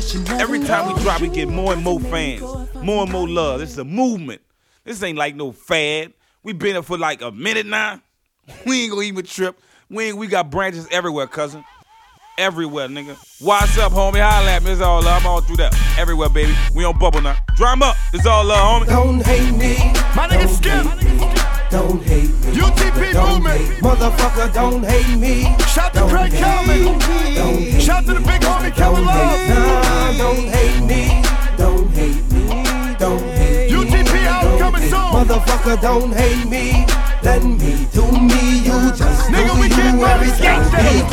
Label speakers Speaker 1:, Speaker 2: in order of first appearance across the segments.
Speaker 1: Every time we drop, we get more and more fans, more and more love. This is a movement. This ain't like no fad. We been here for like a minute now. We ain't gonna even trip. We got branches everywhere, cousin. Everywhere, nigga. What's up, homie? Holla at me. It's all love. I'm all through that. Everywhere, baby. We on bubble now. Drum up. It's all love, homie.
Speaker 2: Don't hate me.
Speaker 3: My nigga Skip.
Speaker 2: Don't hate me.
Speaker 3: UTP movement.
Speaker 2: Motherfucker, don't hate me.
Speaker 3: Shout to Craig Kelman. Shout to the big homie Kelvin Love.
Speaker 2: Nah, don't hate me. Don't hate me. Don't hate me.
Speaker 3: UTP out coming soon.
Speaker 2: Motherfucker, don't hate me. Let me do me. You just
Speaker 3: nigga,
Speaker 2: do
Speaker 3: we can't
Speaker 2: you everything.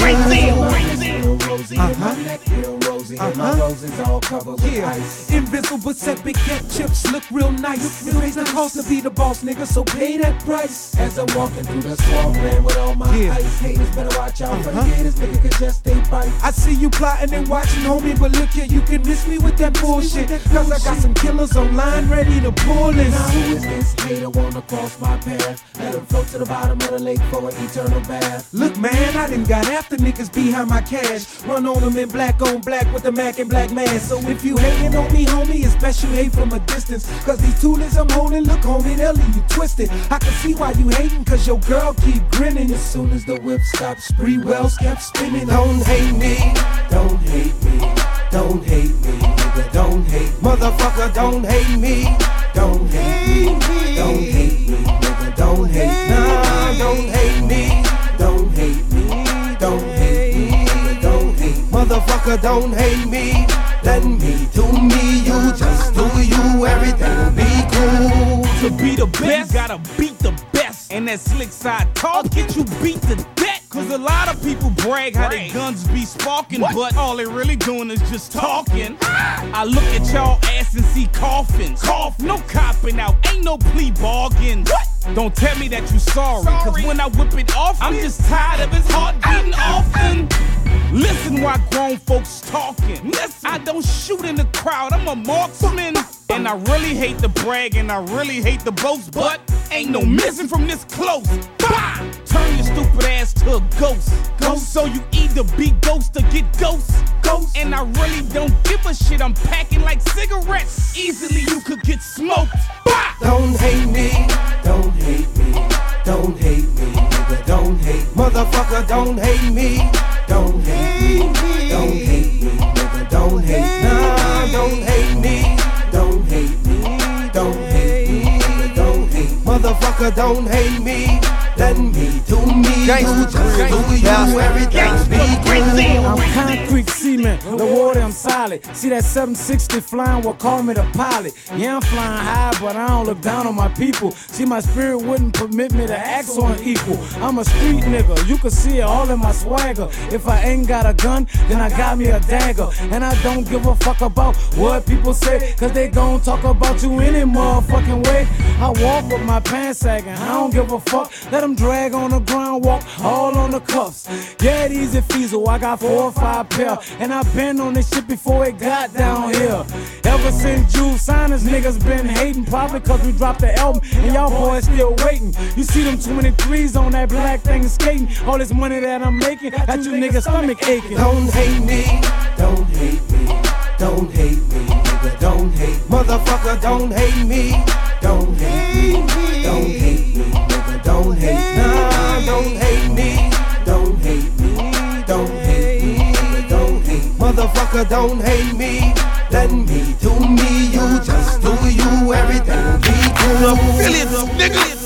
Speaker 4: Invisible set big cat chips look real nice. It raise the cost to be the boss, nigga, so pay that price. As I'm walking through the swamp land with all my ice, haters better watch out for the haters, nigga, cause just they bite. I see you plotting and watching, homie, but look here, you can miss me with that bullshit. Cause I got some killers online ready to pull this. Now who is this hater wanna cross my path? Let him float to the bottom of the lake for an eternal bath. Look, man, I done got after niggas behind my cash. Run on them in black on black with the Mac and black man. So if you hating on me, homie, it's best you hate from a distance. Cause these toolers I'm holding, look, homie, they'll leave you twisted. I can see why you hating, cause your girl keep grinning. As soon as the whip stops, Spree Wells kept spinning. Don't hate me, don't hate me, don't hate me, nigga, don't hate. Motherfucker, don't hate me, don't hate me, don't hate me, nigga, don't hate. Nah, don't hate me, don't hate me, don't hate me, nigga, don't hate. Motherfucker, don't hate me. Let me do me, you just do you, everything be cool.
Speaker 1: To be the best, gotta beat the best. And that slick side talk get you beat to death. Cause a lot of people brag how their guns be sparking, but all they really doing is just talking. I look at y'all ass and see coffins. No copping out, ain't no plea bargains. Don't tell me that you sorry, cause when I whip it off, I'm just tired of his heart beating often. Listen while grown folks talking. Listen, I don't shoot in the crowd, I'm a marksman. And I really hate the brag and I really hate the boast, but ain't no missing from this close. Bah! Turn your stupid ass to a ghost. So you either be ghost or get ghost. And I really don't give a shit, I'm packing like cigarettes. Easily you could get smoked. Bah!
Speaker 2: Don't hate me, don't hate me, don't hate me, nigga, don't hate. Motherfucker, don't hate me, don't hate me, don't hate me, nigga, don't hate. Nah, don't hate me, don't hate me, don't hate me, nigga, don't hate. Motherfucker, don't hate me. Let me do me, you just do you, everything be cool.
Speaker 4: I'm concrete cement, the water I'm solid. See that 760 flying, well call me the pilot. Yeah, I'm flying high, but I don't look down on my people. See, my spirit wouldn't permit me to act on equal. I'm a street nigga, you can see it all in my swagger. If I ain't got a gun, then I got me a dagger. And I don't give a fuck about what people say, cause they gon' talk about you any motherfucking way. I walk with my pants sagging, I don't give a fuck. Let them drag on the ground, walk all on the cuffs. Yeah, these are Feasel, I got 4 or 5 pair. And I been on this shit before it got down here. Ever since Jules Signers, niggas been hating. Probably cause we dropped the album and y'all boys still waiting. You see them 23s on that black thing skating. All this money that I'm making, got you niggas stomach aching.
Speaker 2: Don't hate me, don't hate me, don't hate me, nigga, don't hate. Motherfucker, don't hate me, don't hate me, don't hate me, nigga, don't hate. Nah, don't hate me, don't hate me, don't hate me, nigga, don't hate. Motherfucker, don't hate me. Let me do me, you just do you, everything be cool.
Speaker 1: Affiliates, nigga.